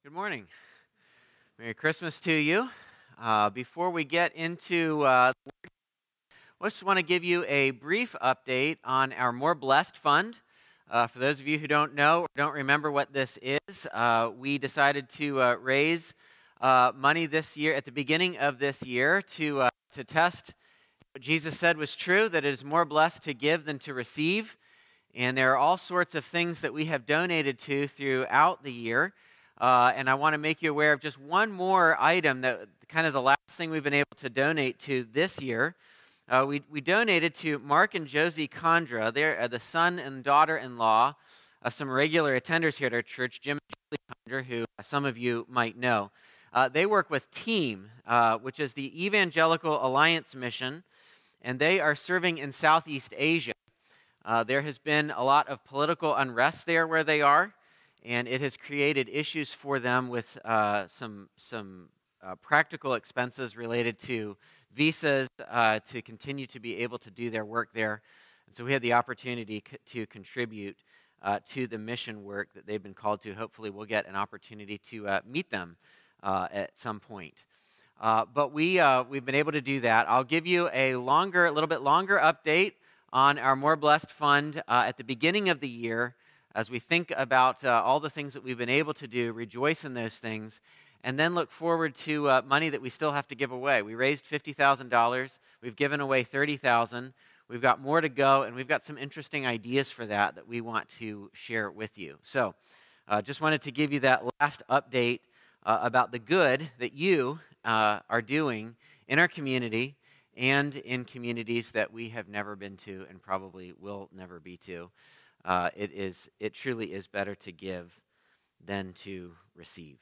Good morning. Merry Christmas to you. Before we get into, I just want to give you a brief update on our More Blessed Fund. For those of you who don't know or don't remember what this is, we decided to raise money this year, at the beginning of this year, to test what Jesus said was true, that it is more blessed to give than to receive. And there are all sorts of things that we have donated to throughout the year. And I want to make you aware of just one more item, that kind of the last thing we've been able to donate to this year. We donated to Mark and Josie Condra. They're the son and daughter-in-law of some regular attenders here at our church, Jim and Julie Condra, who some of you might know. They work with TEAM, which is the Evangelical Alliance Mission, and they are serving in Southeast Asia. There has been a lot of political unrest there where they are, and it has created issues for them with some practical expenses related to visas to continue to be able to do their work there. And so we had the opportunity to contribute to the mission work that they've been called to. Hopefully we'll get an opportunity to meet them at some point. But we've been able to do that. I'll give you a little bit longer update on our More Blessed Fund at the beginning of the year, as we think about all the things that we've been able to do, rejoice in those things, and then look forward to money that we still have to give away. We raised $50,000. We've given away $30,000. We've got more to go, and we've got some interesting ideas for that we want to share with you. So just wanted to give you that last update about the good that you are doing in our community and in communities that we have never been to and probably will never be to. It truly is better to give than to receive.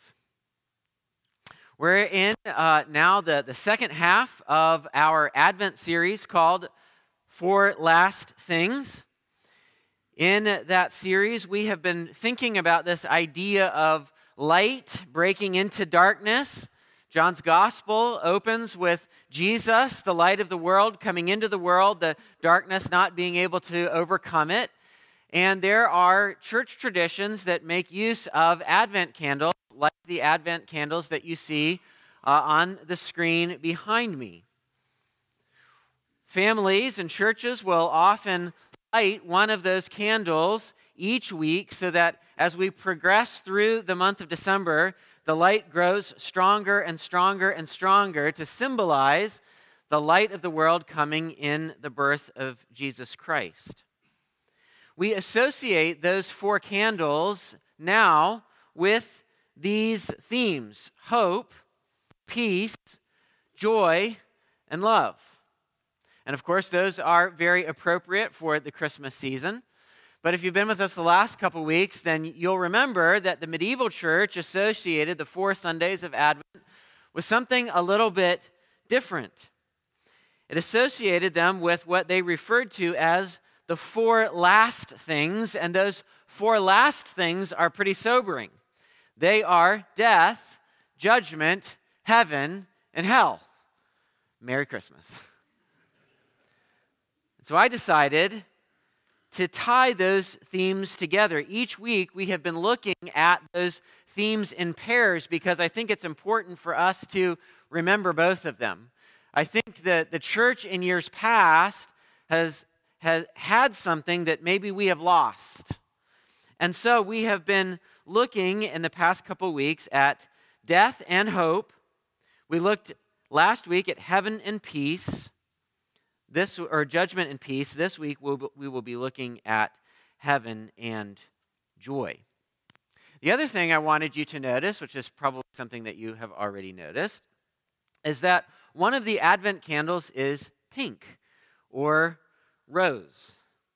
We're in now the second half of our Advent series called Four Last Things. In that series, we have been thinking about this idea of light breaking into darkness. John's Gospel opens with Jesus, the light of the world, coming into the world, the darkness not being able to overcome it. And there are church traditions that make use of Advent candles, like the Advent candles that you see on the screen behind me. Families and churches will often light one of those candles each week so that as we progress through the month of December, the light grows stronger and stronger and stronger to symbolize the light of the world coming in the birth of Jesus Christ. We associate those four candles now with these themes: hope, peace, joy, and love. And of course, those are very appropriate for the Christmas season. But if you've been with us the last couple weeks, then you'll remember that the medieval church associated the 4 Sundays of Advent with something a little bit different. It associated them with what they referred to as the 4 last things, and those 4 last things are pretty sobering. They are death, judgment, heaven, and hell. Merry Christmas. So I decided to tie those themes together. Each week we have been looking at those themes in pairs because I think it's important for us to remember both of them. I think that the church in years past has had something that maybe we have lost. And so we have been looking in the past couple weeks at death and hope. We looked last week at heaven and peace, judgment and peace. This week we will be looking at heaven and joy. The other thing I wanted you to notice, which is probably something that you have already noticed, is that one of the Advent candles is pink or rose.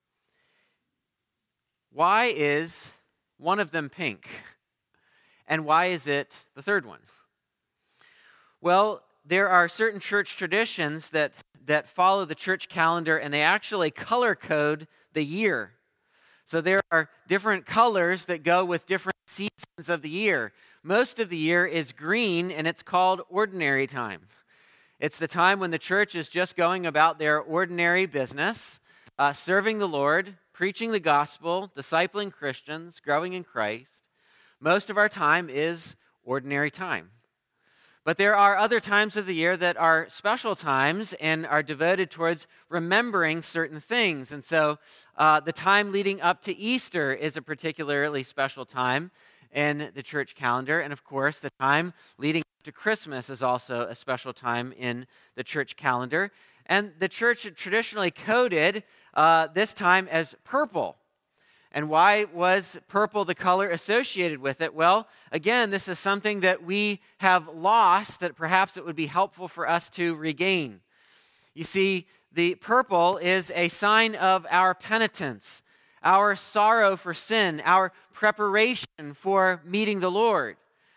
Why is one of them pink? And why is it the third one? Well, there are certain church traditions that follow the church calendar, and they actually color code the year. So there are different colors that go with different seasons of the year. Most of the year is green, and it's called ordinary time. It's the time when the church is just going about their ordinary business, serving the Lord, preaching the gospel, discipling Christians, growing in Christ. Most of our time is ordinary time. But there are other times of the year that are special times and are devoted towards remembering certain things. And so the time leading up to Easter is a particularly special time in the church calendar. And of course, the time leading up to Christmas is also a special time in the church calendar. And the church traditionally coded this time as purple. And why was purple the color associated with it? Well, again, this is something that we have lost that perhaps it would be helpful for us to regain. You see, the purple is a sign of our penitence, our sorrow for sin, our preparation for meeting the Lord.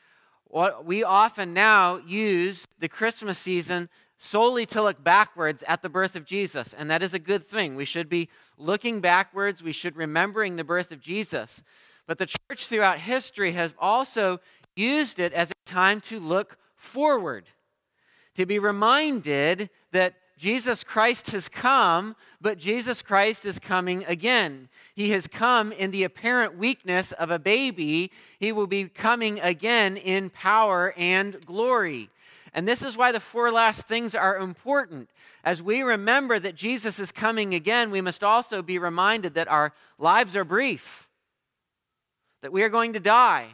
We often now use the Christmas season solely to look backwards at the birth of Jesus, and that is a good thing. We should be looking backwards. We should remembering the birth of Jesus. But the church throughout history has also used it as a time to look forward, to be reminded that Jesus Christ has come, but Jesus Christ is coming again. He has come in the apparent weakness of a baby. He will be coming again in power and glory. And this is why the four last things are important. As we remember that Jesus is coming again, we must also be reminded that our lives are brief, that we are going to die,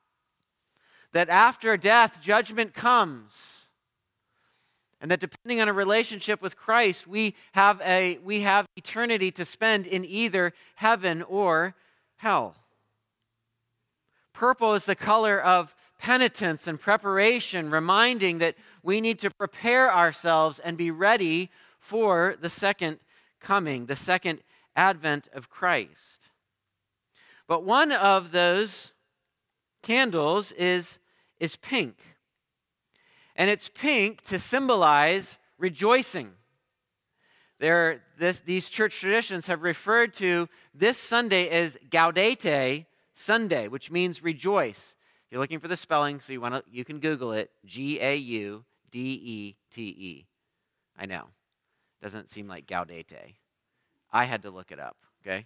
that after death, judgment comes, and that depending on a relationship with Christ, we have eternity to spend in either heaven or hell. Purple is the color of penitence and preparation, reminding that we need to prepare ourselves and be ready for the second coming, the second advent of Christ. But one of those candles is pink. And it's pink to symbolize rejoicing. These church traditions have referred to this Sunday as Gaudete Sunday, which means rejoice. If you're looking for the spelling, so you can Google it, Gaudete. I know, doesn't seem like Gaudete. I had to look it up, okay?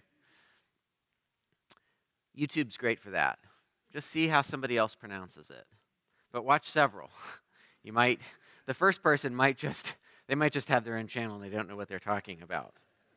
YouTube's great for that. Just see how somebody else pronounces it. But watch several. The first person might just have their own channel and they don't know what they're talking about.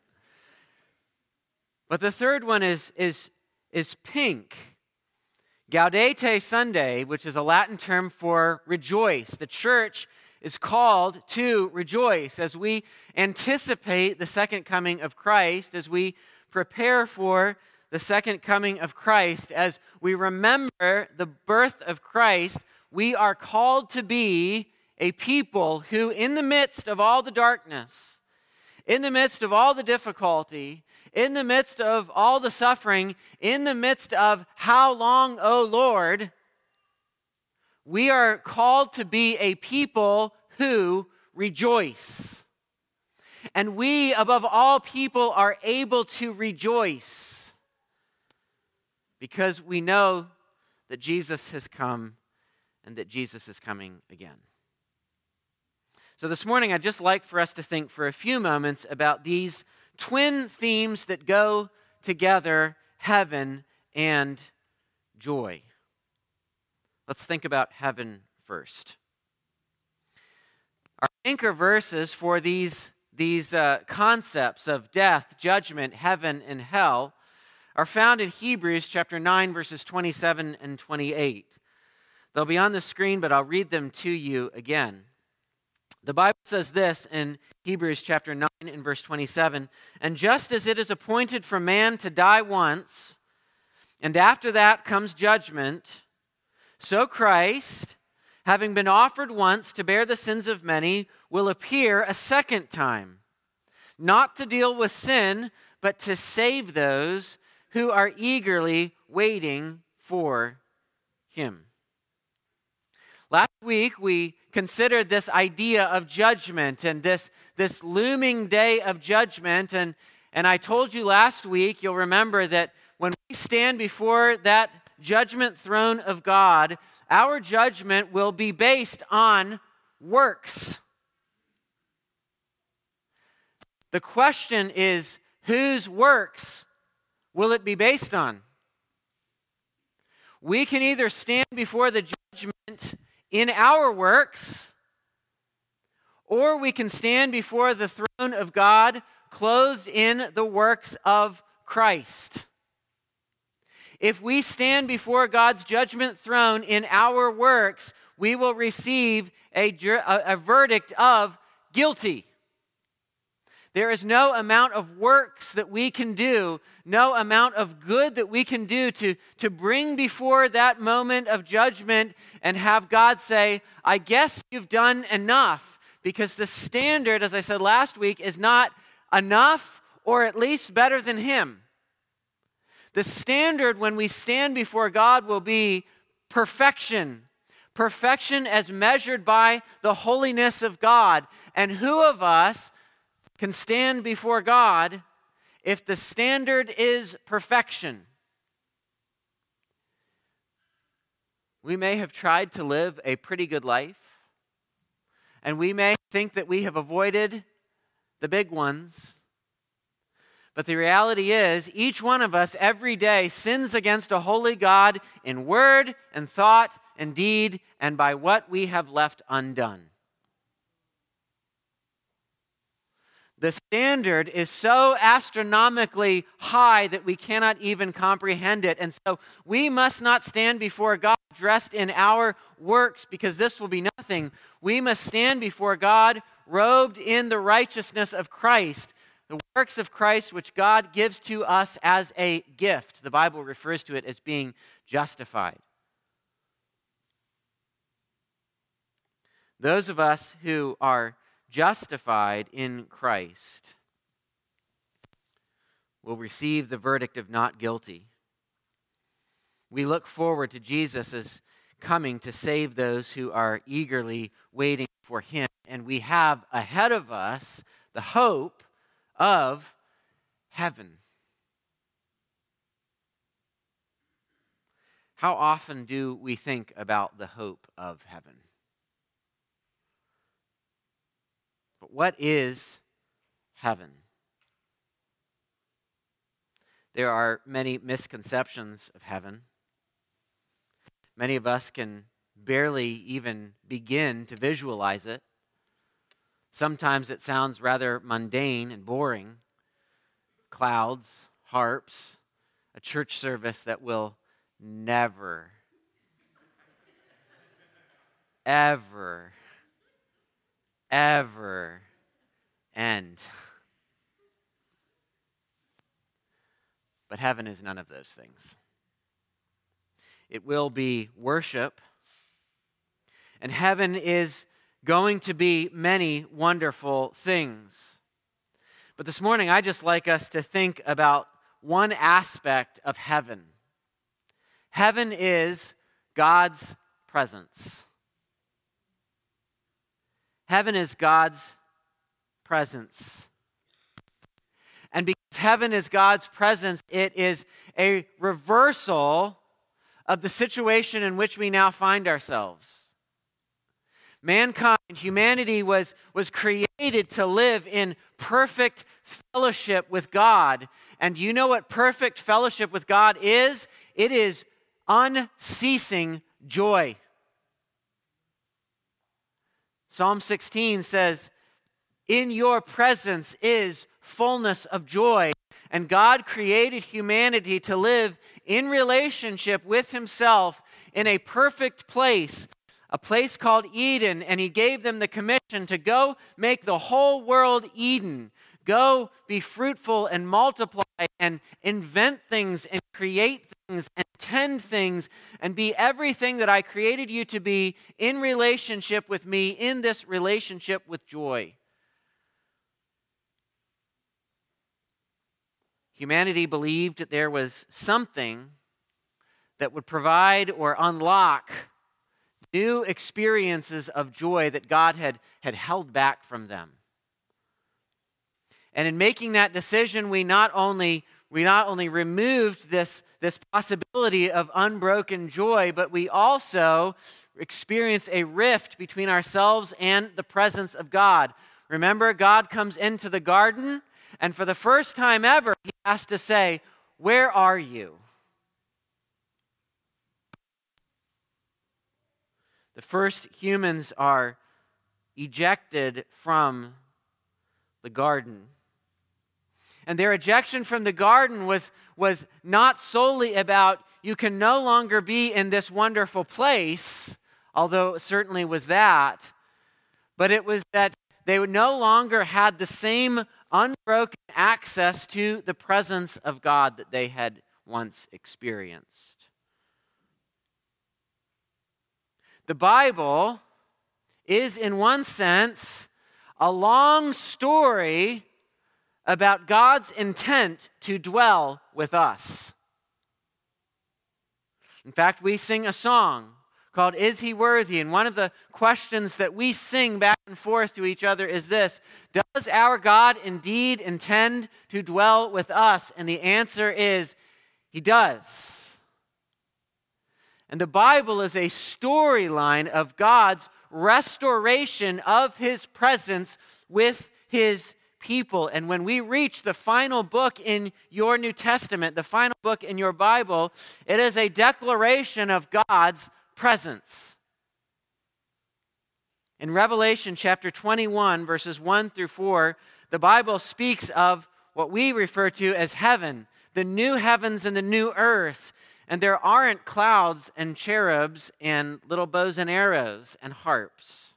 But the third one is pink. Gaudete Sunday, which is a Latin term for rejoice. The church is called to rejoice as we anticipate the second coming of Christ, as we prepare for the second coming of Christ, as we remember the birth of Christ. We are called to be a people who, in the midst of all the darkness, in the midst of all the difficulty, in the midst of all the suffering, in the midst of how long, O Lord, we are called to be a people who rejoice. And we, above all people, are able to rejoice because we know that Jesus has come and that Jesus is coming again. So this morning, I'd just like for us to think for a few moments about these twin themes that go together, heaven and joy. Let's think about heaven first. Our anchor verses for these concepts of death, judgment, heaven, and hell are found in Hebrews chapter 9, verses 27 and 28. They'll be on the screen, but I'll read them to you again. The Bible says this in Hebrews chapter 9 and verse 27, "And just as it is appointed for man to die once, and after that comes judgment, so Christ, having been offered once to bear the sins of many, will appear a second time, not to deal with sin, but to save those who are eagerly waiting for him." Last week, we considered this idea of judgment and this looming day of judgment. And I told you last week, you'll remember that when we stand before that judgment throne of God, our judgment will be based on works. The question is, whose works will it be based on? We can either stand before the judgment in our works, or we can stand before the throne of God clothed in the works of Christ. If we stand before God's judgment throne in our works, we will receive a verdict of guilty. There is no amount of works that we can do, no amount of good that we can do to bring before that moment of judgment and have God say, I guess you've done enough. Because the standard, as I said last week, is not enough or at least better than Him. The standard when we stand before God will be perfection. Perfection as measured by the holiness of God. And who of us can stand before God if the standard is perfection? We may have tried to live a pretty good life, and we may think that we have avoided the big ones. But the reality is, each one of us every day sins against a holy God in word and thought and deed and by what we have left undone. The standard is so astronomically high that we cannot even comprehend it. And so we must not stand before God dressed in our works, because this will be nothing. We must stand before God robed in the righteousness of Christ, the works of Christ which God gives to us as a gift. The Bible refers to it as being justified. Those of us who are justified in Christ will receive the verdict of not guilty. We look forward to Jesus' coming to save those who are eagerly waiting for Him. And we have ahead of us the hope of heaven. How often do we think about the hope of heaven? But what is heaven? There are many misconceptions of heaven. Many of us can barely even begin to visualize it. Sometimes it sounds rather mundane and boring. Clouds, harps, a church service that will never, ever end. But heaven is none of those things. It will be worship, and heaven is going to be many wonderful things. But this morning, I'd just like us to think about one aspect of heaven. Heaven is God's presence. Heaven is God's presence. And because heaven is God's presence, it is a reversal of the situation in which we now find ourselves. Mankind, humanity was created to live in perfect fellowship with God. And you know what perfect fellowship with God is? It is unceasing joy. Psalm 16 says, "In your presence is fullness of joy." And God created humanity to live in relationship with Himself in a perfect place, a place called Eden. And He gave them the commission to go make the whole world Eden. Go be fruitful and multiply and invent things and create things and tend things and be everything that I created you to be in relationship with me, in this relationship with joy. Humanity believed that there was something that would provide or unlock new experiences of joy that God had held back from them. And in making that decision, we not only removed this possibility of unbroken joy, but we also experienced a rift between ourselves and the presence of God. Remember, God comes into the garden, and for the first time ever, He has to say, "Where are you?" The first humans are ejected from the garden. And their ejection from the garden was not solely about you can no longer be in this wonderful place, although it certainly was that, but it was that they no longer had the same unbroken access to the presence of God that they had once experienced. The Bible is, in one sense, a long story about God's intent to dwell with us. In fact, we sing a song called "Is He Worthy?" And one of the questions that we sing back and forth to each other is this: does our God indeed intend to dwell with us? And the answer is, He does. And the Bible is a storyline of God's restoration of His presence with His people. And when we reach the final book in your New Testament, the final book in your Bible, it is a declaration of God's presence. In Revelation chapter 21, verses 1 through 4, the Bible speaks of what we refer to as heaven, the new heavens and the new earth. And there aren't clouds and cherubs and little bows and arrows and harps.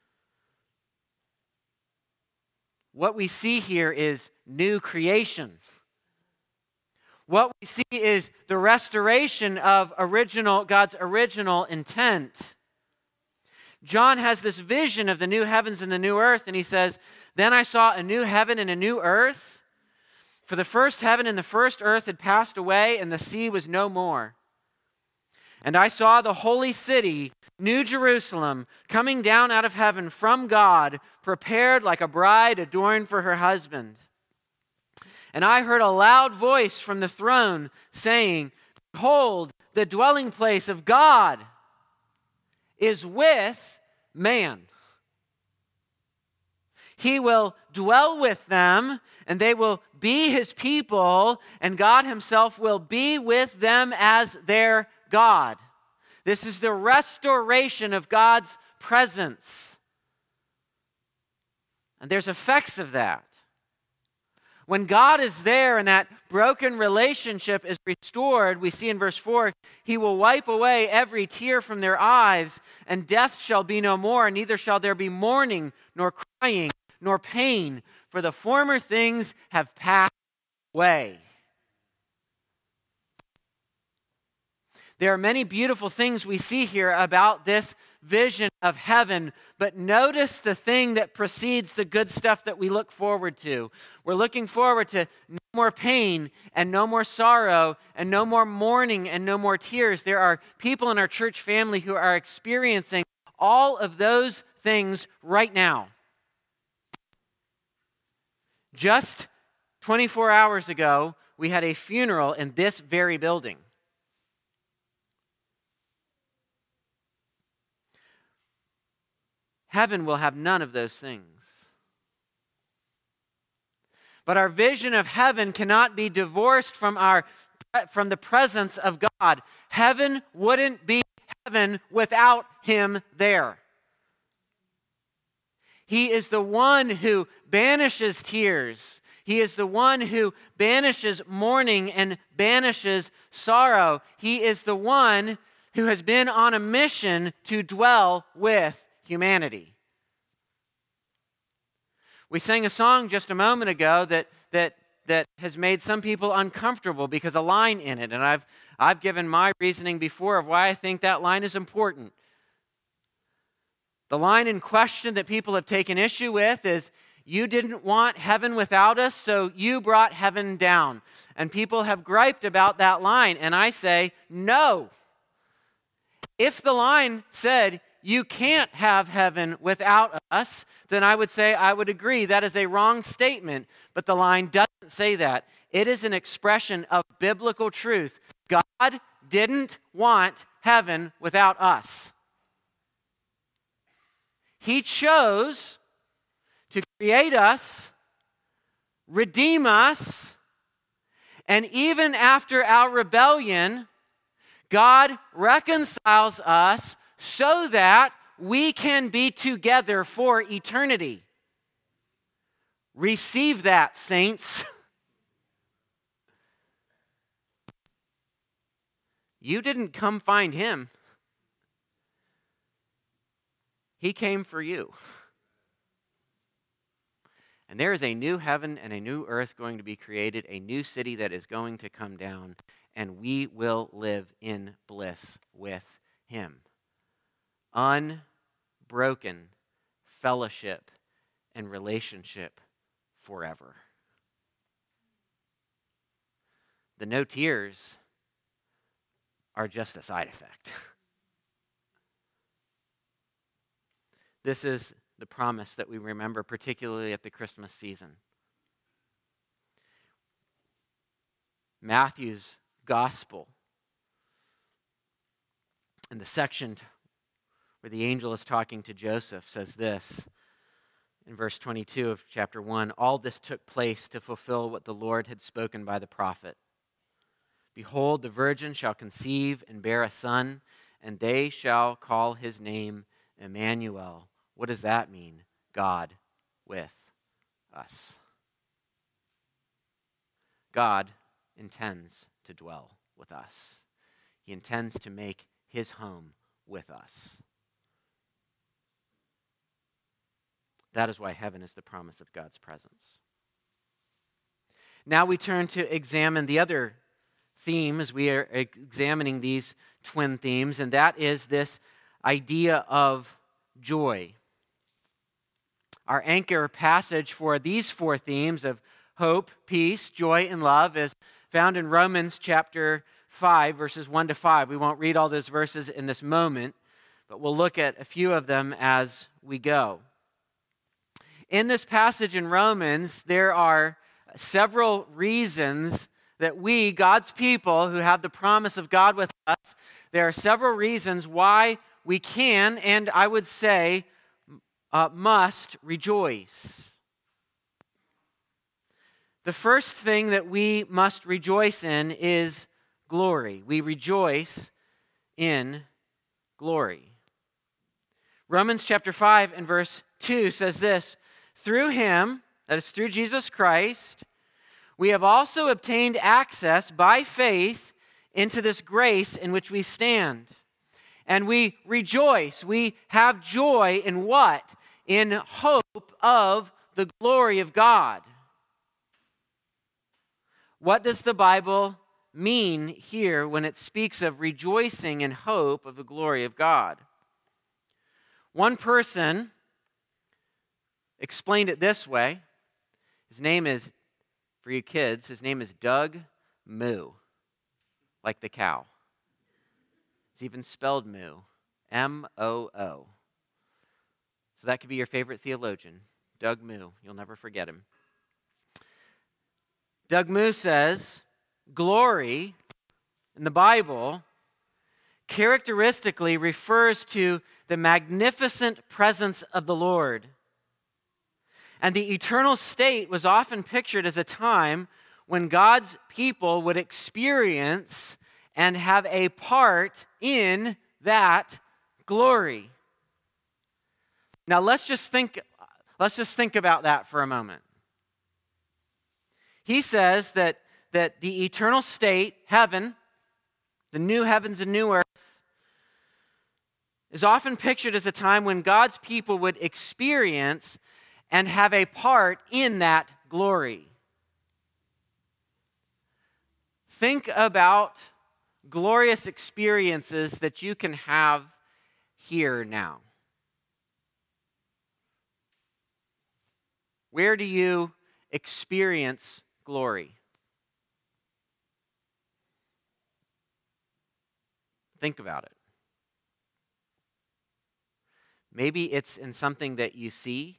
What we see here is new creation. What we see is the restoration of God's original intent. John has this vision of the new heavens and the new earth, and he says, "Then I saw a new heaven and a new earth. For the first heaven and the first earth had passed away, and the sea was no more. And I saw the holy city, New Jerusalem, coming down out of heaven from God, prepared like a bride adorned for her husband. And I heard a loud voice from the throne saying, 'Behold, the dwelling place of God is with man. He will dwell with them, and they will be His people, and God Himself will be with them as their God.'" This is the restoration of God's presence. And there's effects of that. When God is there and that broken relationship is restored, we see in verse 4, He will wipe away every tear from their eyes, and death shall be no more, neither shall there be mourning, nor crying, nor pain, for the former things have passed away. There are many beautiful things we see here about this vision of heaven, but notice the thing that precedes the good stuff that we look forward to. We're looking forward to no more pain and no more sorrow and no more mourning and no more tears. There are people in our church family who are experiencing all of those things right now. Just 24 hours ago, we had a funeral in this very building. Heaven will have none of those things. But our vision of heaven cannot be divorced from the presence of God. Heaven wouldn't be heaven without Him there. He is the one who banishes tears. He is the one who banishes mourning and banishes sorrow. He is the one who has been on a mission to dwell with humanity. We sang a song just a moment ago that has made some people uncomfortable because a line in it, and I've given my reasoning before of why I think that line is important. The line in question that people have taken issue with is, "You didn't want heaven without us, so you brought heaven down." And people have griped about that line, and I say, no. If the line said, "You can't have heaven without us," then I would say I would agree. That is a wrong statement, but the line doesn't say that. It is an expression of biblical truth. God didn't want heaven without us. He chose to create us, redeem us, and even after our rebellion, God reconciles us so that we can be together for eternity. Receive that, saints. You didn't come find him. He came for you. And there is a new heaven and a new earth going to be created, a new city that is going to come down, and we will live in bliss with him. Unbroken fellowship and relationship forever. The no tears are just a side effect. This is the promise that we remember, particularly at the Christmas season. Matthew's gospel, in the section where the angel is talking to Joseph, says this in verse 22 of chapter 1, "All this took place to fulfill what the Lord had spoken by the prophet. Behold, the virgin shall conceive and bear a son, and they shall call his name Emmanuel." What does that mean? God with us. God intends to dwell with us. He intends to make his home with us. That is why heaven is the promise of God's presence. Now we turn to examine the other theme as we are examining these twin themes, and that is this idea of joy. Our anchor passage for these four themes of hope, peace, joy, and love is found in Romans chapter 5, verses 1 to 5. We won't read all those verses in this moment, but we'll look at a few of them as we go. In this passage in Romans, there are several reasons that we, God's people who have the promise of God with us, there are several reasons why we can, and I would say, must rejoice. The first thing that we must rejoice in is glory. We rejoice in glory. Romans chapter 5 and verse 2 says this, "Through him," that is through Jesus Christ, "we have also obtained access by faith into this grace in which we stand. And we rejoice." We have joy in what? In hope of the glory of God. What does the Bible mean here when it speaks of rejoicing in hope of the glory of God? One person explained it this way. His name is, for you kids, his name is Doug Moo, like the cow. It's even spelled Moo, M-O-O. So that could be your favorite theologian, Doug Moo. You'll never forget him. Doug Moo says, glory in the Bible characteristically refers to the magnificent presence of the Lord. And the eternal state was often pictured as a time when God's people would experience and have a part in that glory. Now let's just think about that for a moment. He says that the eternal state, heaven, the new heavens and new earth, is often pictured as a time when God's people would experience and have a part in that glory. Think about glorious experiences that you can have here now. Where do you experience glory? Think about it. Maybe it's in something that you see.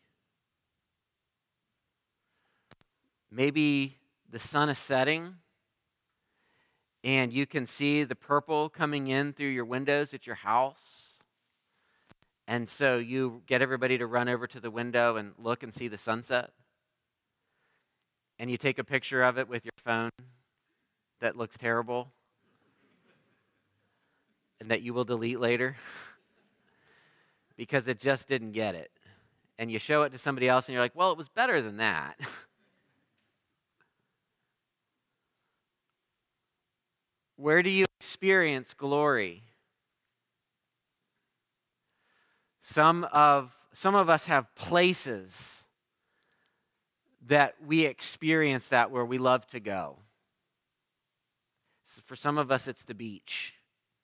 Maybe the sun is setting and you can see the purple coming in through your windows at your house. And so you get everybody to run over to the window and look and see the sunset. And you take a picture of it with your phone that looks terrible and that you will delete later. because it just didn't get it. And you show it to somebody else and you're like, well, it was better than that. Where do you experience glory? Some of us have places that we experience that where we love to go. For some of us, it's the beach.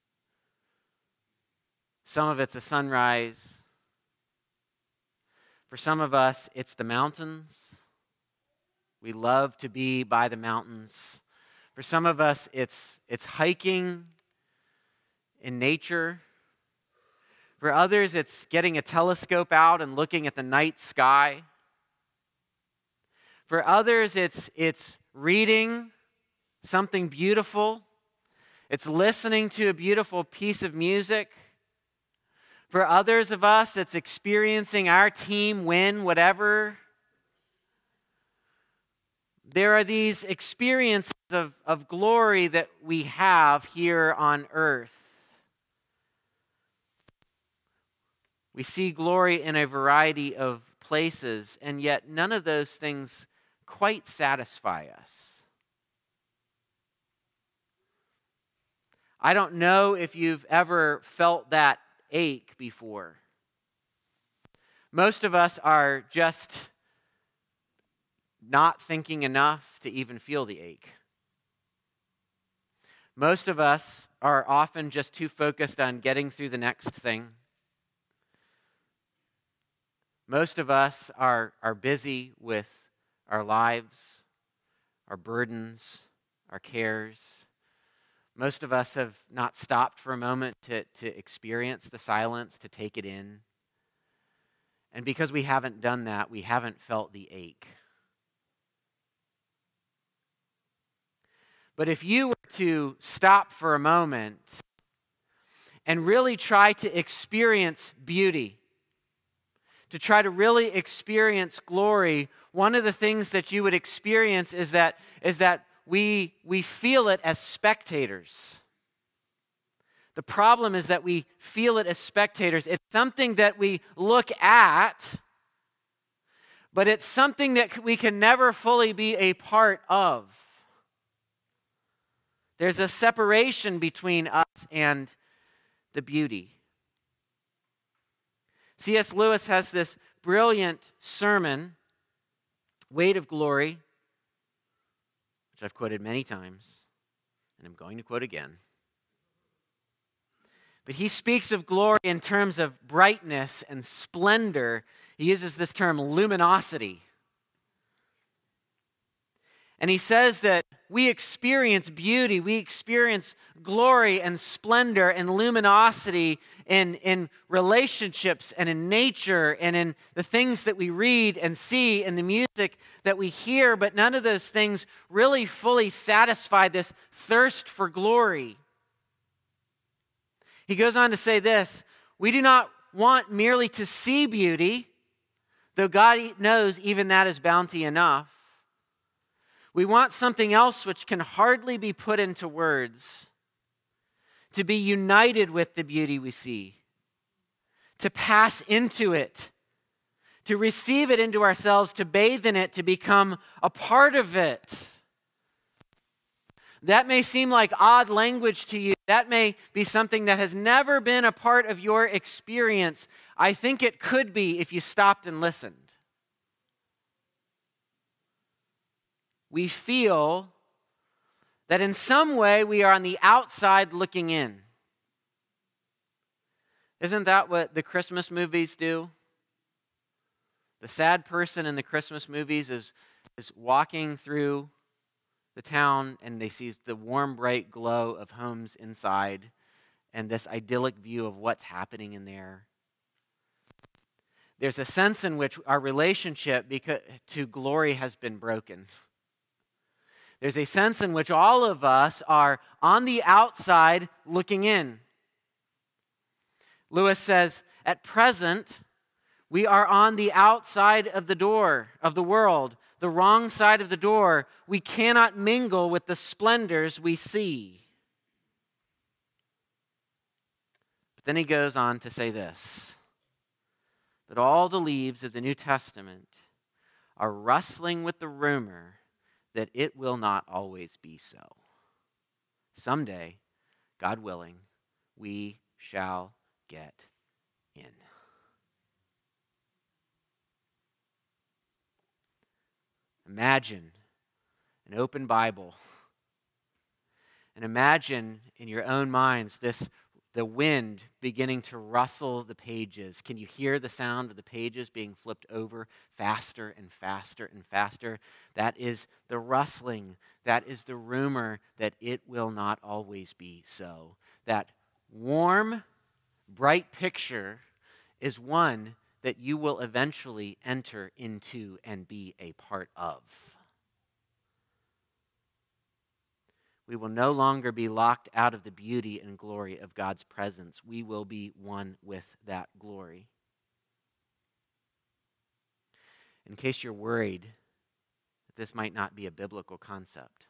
Some of it's a sunrise. For some of us, it's the mountains. We love to be by the mountains. For some of us, it's hiking in nature. For others, it's getting a telescope out and looking at the night sky. For others, it's reading something beautiful. It's listening to a beautiful piece of music. For others of us, it's experiencing our team win whatever. There are these experiences of glory that we have here on earth. We see glory in a variety of places, and yet none of those things quite satisfy us. I don't know if you've ever felt that ache before. Most of us are just not thinking enough to even feel the ache. Most of us are often just too focused on getting through the next thing. Most of us are busy with our lives, our burdens, our cares. Most of us have not stopped for a moment to experience the silence, to take it in. And because we haven't done that, we haven't felt the ache. But if you were to stop for a moment and really try to experience beauty, to try to really experience glory, one of the things that you would experience is that we feel it as spectators. The problem is that we feel it as spectators. It's something that we look at, but it's something that we can never fully be a part of. There's a separation between us and the beauty. C.S. Lewis has this brilliant sermon, Weight of Glory, which I've quoted many times, and I'm going to quote again. But he speaks of glory in terms of brightness and splendor. He uses this term luminosity. And he says that we experience beauty, we experience glory and splendor and luminosity in relationships and in nature and in the things that we read and see and the music that we hear, but none of those things really fully satisfy this thirst for glory. He goes on to say this: we do not want merely to see beauty, though God knows even that is bounty enough. We want something else which can hardly be put into words, to be united with the beauty we see, to pass into it, to receive it into ourselves, to bathe in it, to become a part of it. That may seem like odd language to you. That may be something that has never been a part of your experience. I think it could be if you stopped and listened. We feel that in some way we are on the outside looking in. Isn't that what the Christmas movies do? The sad person in the Christmas movies is walking through the town and they see the warm, bright glow of homes inside and this idyllic view of what's happening in there. There's a sense in which our relationship to glory has been broken. There's a sense in which all of us are on the outside looking in. Lewis says, at present, we are on the outside of the door of the world, the wrong side of the door. We cannot mingle with the splendors we see. But then he goes on to say this: that all the leaves of the New Testament are rustling with the rumor that it will not always be so. Someday, God willing, we shall get in. Imagine an open Bible, and imagine in your own minds the wind beginning to rustle the pages. Can you hear the sound of the pages being flipped over faster and faster and faster? That is the rustling. That is the rumor that it will not always be so. That warm, bright picture is one that you will eventually enter into and be a part of. We will no longer be locked out of the beauty and glory of God's presence. We will be one with that glory. In case you're worried that this might not be a biblical concept,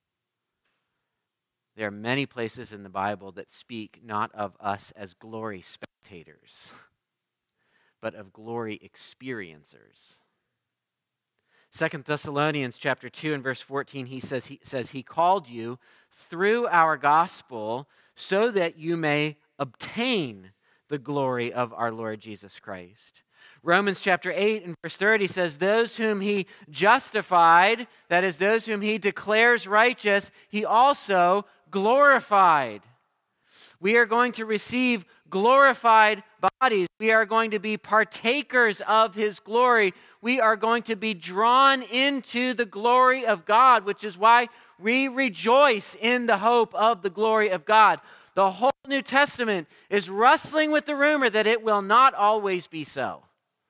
there are many places in the Bible that speak not of us as glory spectators, but of glory experiencers. 2 Thessalonians chapter 2 and verse 14, he says, he called you through our gospel so that you may obtain the glory of our Lord Jesus Christ. Romans chapter 8 and verse 30 says, those whom he justified, that is, those whom he declares righteous, he also glorified. We are going to receive glorified bodies. We are going to be partakers of his glory. We are going to be drawn into the glory of God, which is why we rejoice in the hope of the glory of God. The whole New Testament is rustling with the rumor that it will not always be so.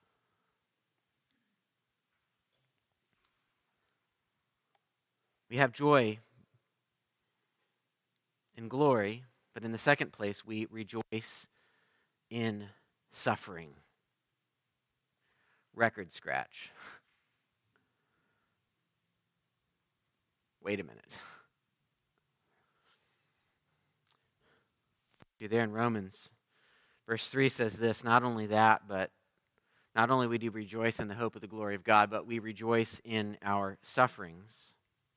We have joy in glory, but in the second place, we rejoice in suffering. Record scratch. Wait a minute. You're there in Romans. Verse 3 says this, not only that, but not only we do rejoice in the hope of the glory of God, but we rejoice in our sufferings,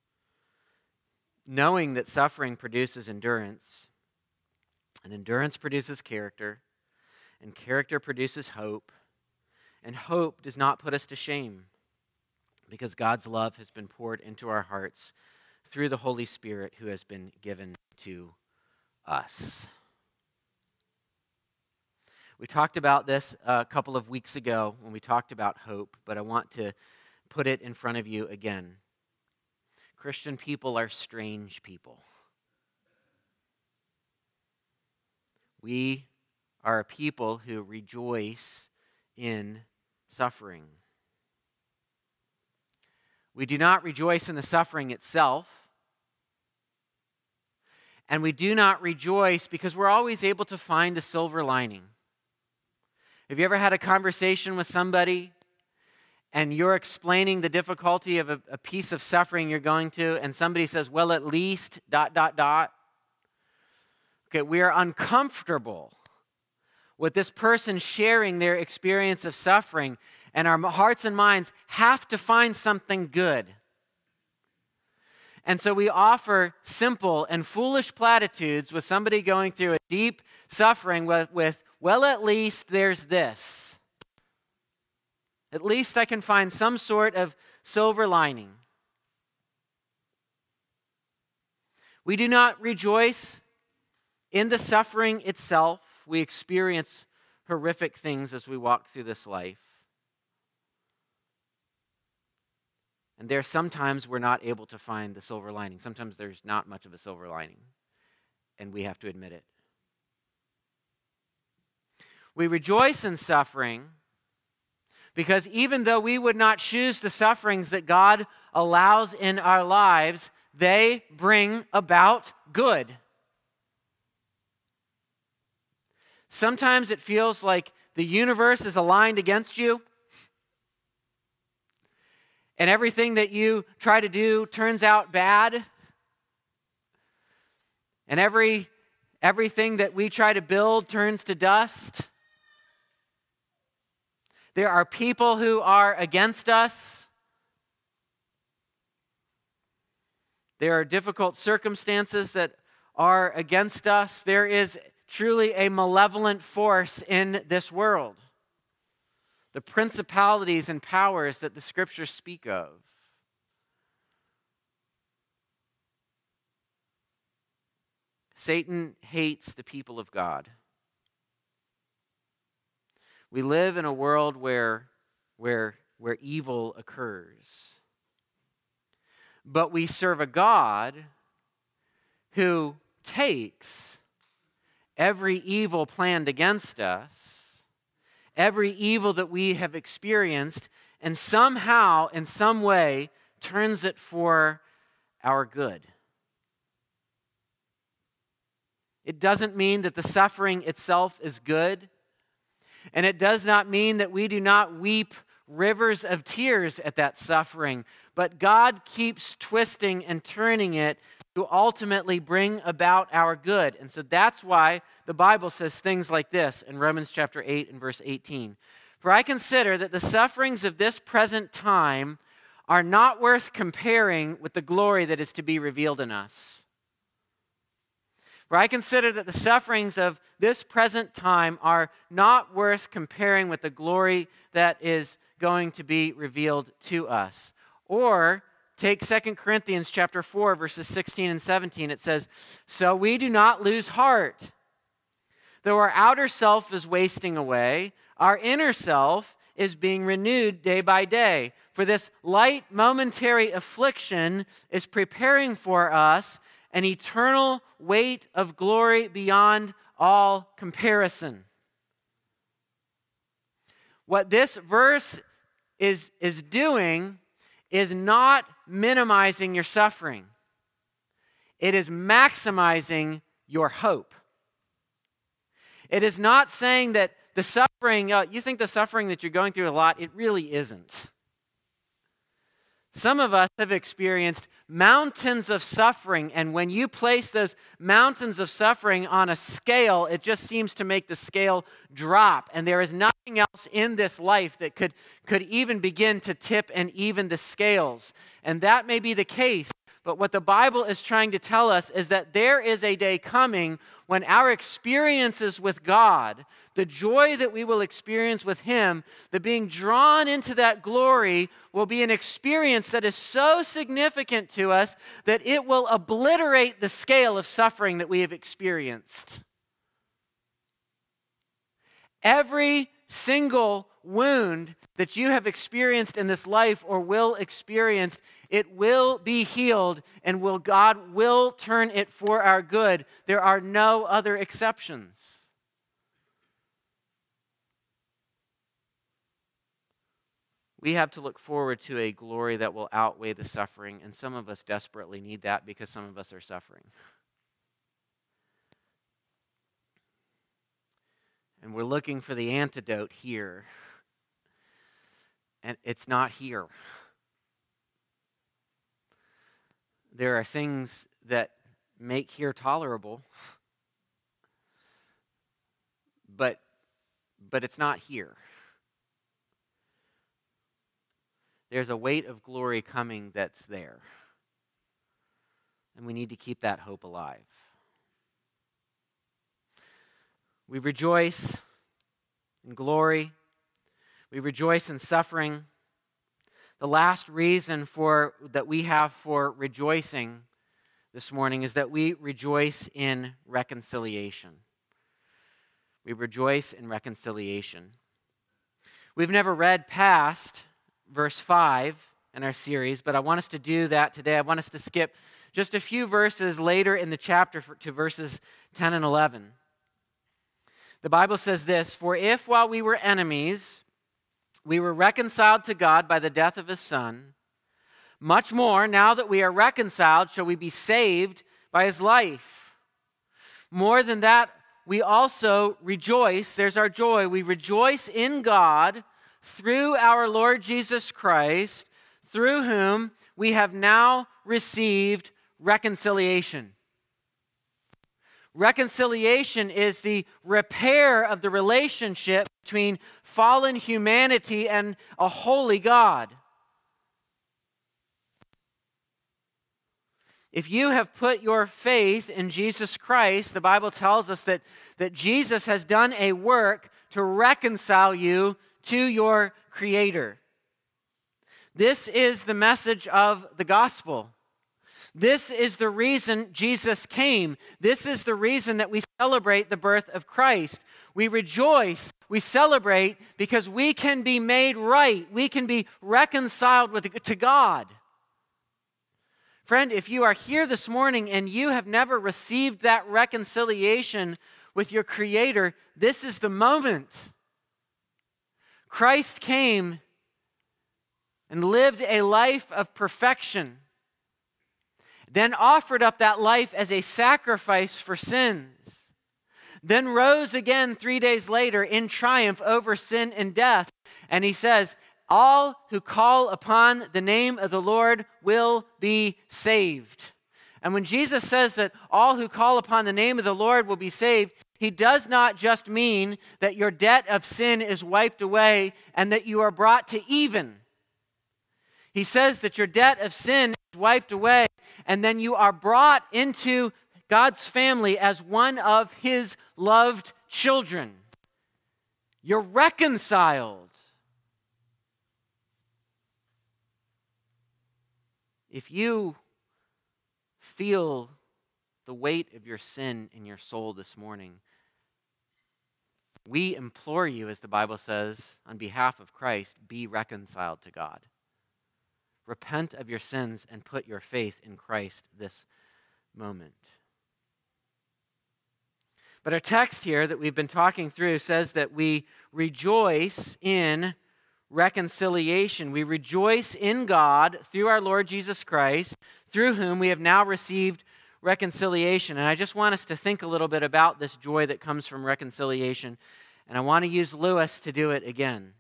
knowing that suffering produces endurance, and endurance produces character, and character produces hope, and hope does not put us to shame, because God's love has been poured into our hearts through the Holy Spirit who has been given to us. We talked about this a couple of weeks ago when we talked about hope, but I want to put it in front of you again. Christian people are strange people. We are a people who rejoice in suffering. We do not rejoice in the suffering itself, and we do not rejoice because we're always able to find a silver lining. Have you ever had a conversation with somebody and you're explaining the difficulty of a piece of suffering you're going to, and somebody says, well, at least ... Okay, we are uncomfortable with this person sharing their experience of suffering, and our hearts and minds have to find something good. And so we offer simple and foolish platitudes with somebody going through a deep suffering with well, at least there's this. At least I can find some sort of silver lining. We do not rejoice in the suffering itself. We experience horrific things as we walk through this life. And there are sometimes we're not able to find the silver lining. Sometimes there's not much of a silver lining, and we have to admit it. We rejoice in suffering because even though we would not choose the sufferings that God allows in our lives, they bring about good. Sometimes it feels like the universe is aligned against you, and everything that you try to do turns out bad, and everything that we try to build turns to dust. There are people who are against us. There are difficult circumstances that are against us. There is truly a malevolent force in this world. The principalities and powers that the Scriptures speak of. Satan hates the people of God. We live in a world where evil occurs. But we serve a God who takes every evil planned against us, every evil that we have experienced, and somehow, in some way, turns it for our good. It doesn't mean that the suffering itself is good, and it does not mean that we do not weep rivers of tears at that suffering, but God keeps twisting and turning it to ultimately bring about our good. And so that's why the Bible says things like this in Romans chapter 8 and verse 18. For I consider that the sufferings of this present time are not worth comparing with the glory that is to be revealed in us. For I consider that the sufferings of this present time are not worth comparing with the glory that is going to be revealed to us. Or take 2 Corinthians chapter 4, verses 16 and 17. It says, so we do not lose heart. Though our outer self is wasting away, our inner self is being renewed day by day. For this light momentary affliction is preparing for us an eternal weight of glory beyond all comparison. What this verse is doing is not minimizing your suffering. It is maximizing your hope. It is not saying that the suffering, you think the suffering that you're going through a lot, it really isn't. Some of us have experienced mountains of suffering, and when you place those mountains of suffering on a scale, it just seems to make the scale drop, and there is nothing else in this life that could even begin to tip and even the scales. And that may be the case, but what the Bible is trying to tell us is that there is a day coming when our experiences with God, the joy that we will experience with Him, the being drawn into that glory, will be an experience that is so significant to us that it will obliterate the scale of suffering that we have experienced. Every single wound that you have experienced in this life or will experience, it will be healed, and God will turn it for our good. There are no other exceptions. We have to look forward to a glory that will outweigh the suffering, and some of us desperately need that because some of us are suffering. And we're looking for the antidote here, and it's not here. There are things that make here tolerable, but it's not here. There's a weight of glory coming that's there, and we need to keep that hope alive. We rejoice in glory. We rejoice in suffering. The last reason that we have for rejoicing this morning is that we rejoice in reconciliation. We rejoice in reconciliation. We've never read past verse 5 in our series, but I want us to do that today. I want us to skip just a few verses later in the chapter to verses 10 and 11. The Bible says this, for if while we were enemies, we were reconciled to God by the death of His Son, much more, now that we are reconciled, shall we be saved by His life. More than that, we also rejoice, there's our joy, we rejoice in God through our Lord Jesus Christ, through whom we have now received reconciliation. Reconciliation is the repair of the relationship between fallen humanity and a holy God. If you have put your faith in Jesus Christ, the Bible tells us that Jesus has done a work to reconcile you to your Creator. This is the message of the gospel. This is the reason Jesus came. This is the reason that we celebrate the birth of Christ. We rejoice, we celebrate because we can be made right. We can be reconciled to God. Friend, if you are here this morning and you have never received that reconciliation with your Creator, this is the moment. Christ came and lived a life of perfection, then offered up that life as a sacrifice for sins, then rose again 3 days later in triumph over sin and death. And he says, all who call upon the name of the Lord will be saved. And when Jesus says that all who call upon the name of the Lord will be saved, he does not just mean that your debt of sin is wiped away and that you are brought to even. He says that your debt of sin is wiped away and then you are brought into God's family as one of his loved children. You're reconciled. If you feel the weight of your sin in your soul this morning, we implore you, as the Bible says, on behalf of Christ, be reconciled to God. Repent of your sins and put your faith in Christ this moment. But our text here that we've been talking through says that we rejoice in reconciliation. We rejoice in God through our Lord Jesus Christ, through whom we have now received reconciliation. And I just want us to think a little bit about this joy that comes from reconciliation. And I want to use Lewis to do it again.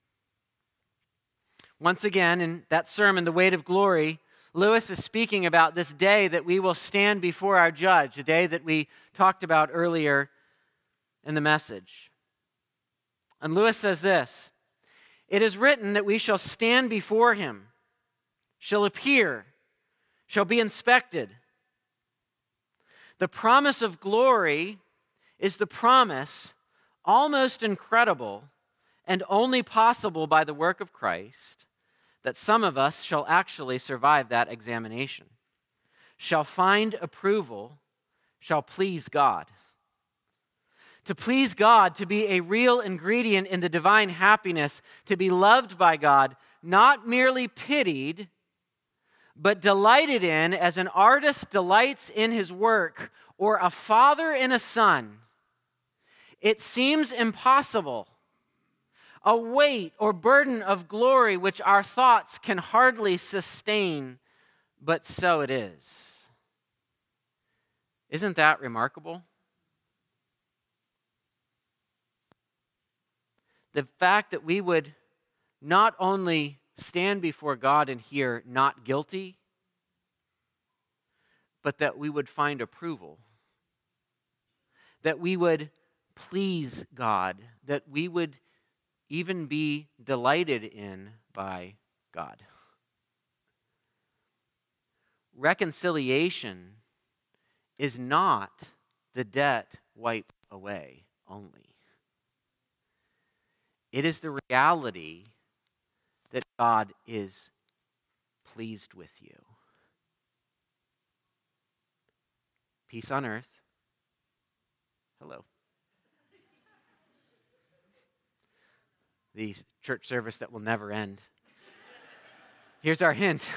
Once again, in that sermon, The Weight of Glory, Lewis is speaking about this day that we will stand before our judge, a day that we talked about earlier in the message. And Lewis says this, "It is written that we shall stand before him, shall appear, shall be inspected. The promise of glory is the promise, almost incredible and only possible by the work of Christ, that some of us shall actually survive that examination, shall find approval, shall please God. To please God, to be a real ingredient in the divine happiness, to be loved by God, not merely pitied, but delighted in as an artist delights in his work, or a father in a son. It seems impossible, a weight or burden of glory which our thoughts can hardly sustain, but so it is." Isn't that remarkable? The fact that we would not only stand before God and hear not guilty, but that we would find approval, that we would please God, that we would even be delighted in by God. Reconciliation is not the debt wiped away only. It is the reality that God is pleased with you. Peace on earth. Hello. The church service that will never end. Here's our hint.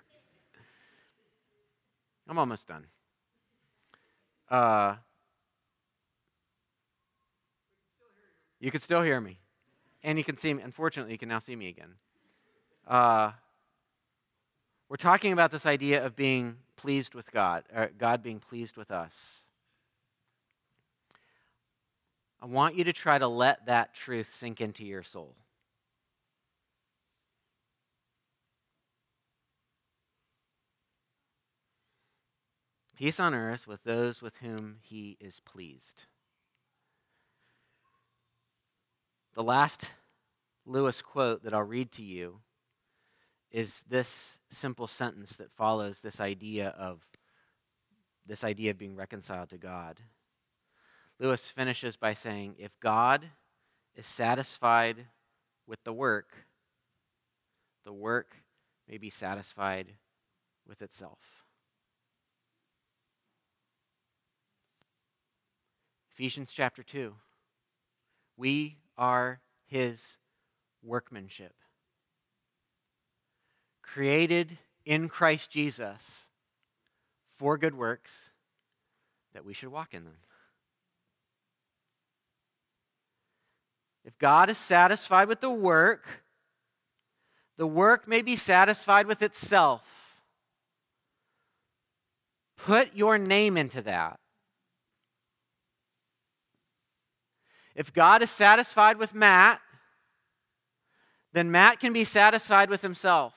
I'm almost done. You can still hear me. And you can see me. Unfortunately, you can now see me again. We're talking about this idea of being pleased with God, or God being pleased with us. I want you to try to let that truth sink into your soul. Peace on earth with those with whom he is pleased. The last Lewis quote that I'll read to you is this simple sentence that follows this idea of being reconciled to God. Lewis finishes by saying, if God is satisfied with the work may be satisfied with itself. Ephesians chapter 2. We are his workmanship, created in Christ Jesus for good works, that we should walk in them. If God is satisfied with the work may be satisfied with itself. Put your name into that. If God is satisfied with Matt, then Matt can be satisfied with himself.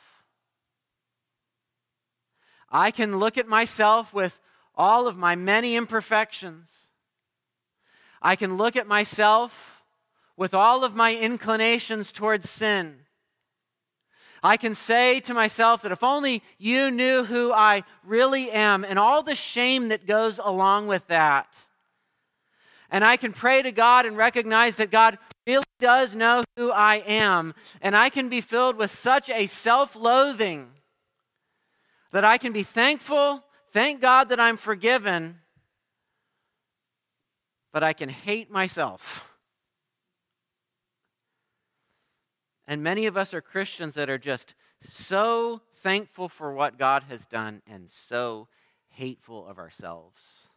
I can look at myself with all of my many imperfections. I can look at myself with all of my inclinations towards sin. I can say to myself that if only you knew who I really am and all the shame that goes along with that. And I can pray to God and recognize that God really does know who I am. And I can be filled with such a self-loathing that I can be thankful, thank God that I'm forgiven, but I can hate myself. And many of us are Christians that are just so thankful for what God has done and so hateful of ourselves.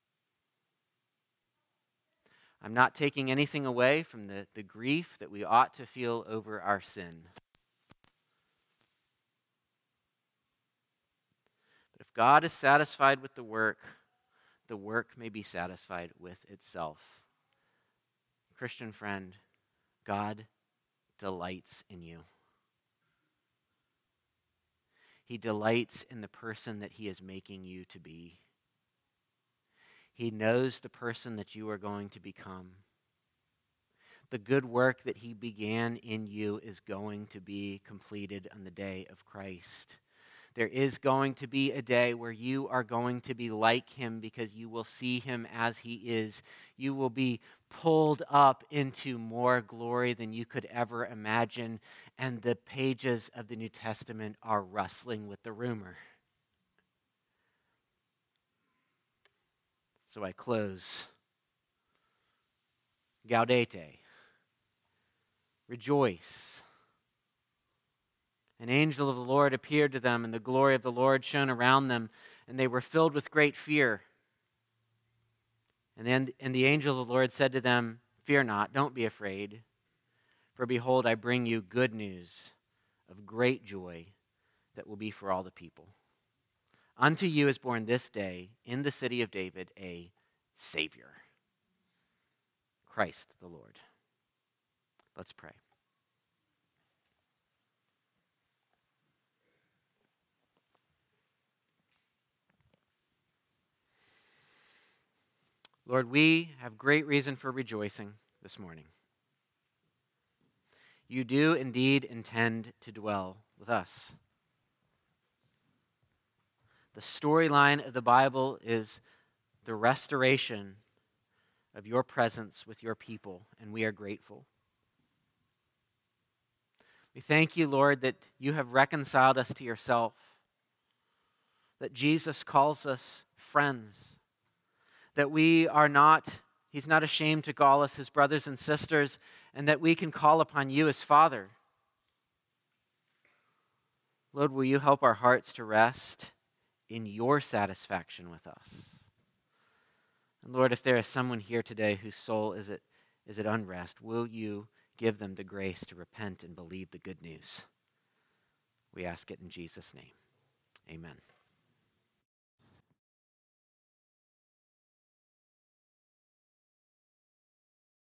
I'm not taking anything away from the grief that we ought to feel over our sin. But if God is satisfied with the work may be satisfied with itself. Christian friend, God delights in you. He delights in the person that he is making you to be. He knows the person that you are going to become. The good work that he began in you is going to be completed on the day of Christ. There is going to be a day where you are going to be like him because you will see him as he is. You will be pulled up into more glory than you could ever imagine, and the pages of the New Testament are rustling with the rumor. So I close. Gaudete. Rejoice. An angel of the Lord appeared to them, and the glory of the Lord shone around them, and they were filled with great fear. And the angel of the Lord said to them, fear not, don't be afraid. For behold, I bring you good news of great joy that will be for all the people. Unto you is born this day in the city of David a Savior, Christ the Lord. Let's pray. Lord, we have great reason for rejoicing this morning. You do indeed intend to dwell with us. The storyline of the Bible is the restoration of your presence with your people, and we are grateful. We thank you, Lord, that you have reconciled us to yourself, that Jesus calls us friends, that he's not ashamed to call us his brothers and sisters, and that we can call upon you as Father. Lord, will you help our hearts to rest in your satisfaction with us? And Lord, if there is someone here today whose soul is at unrest, will you give them the grace to repent and believe the good news? We ask it in Jesus' name. Amen.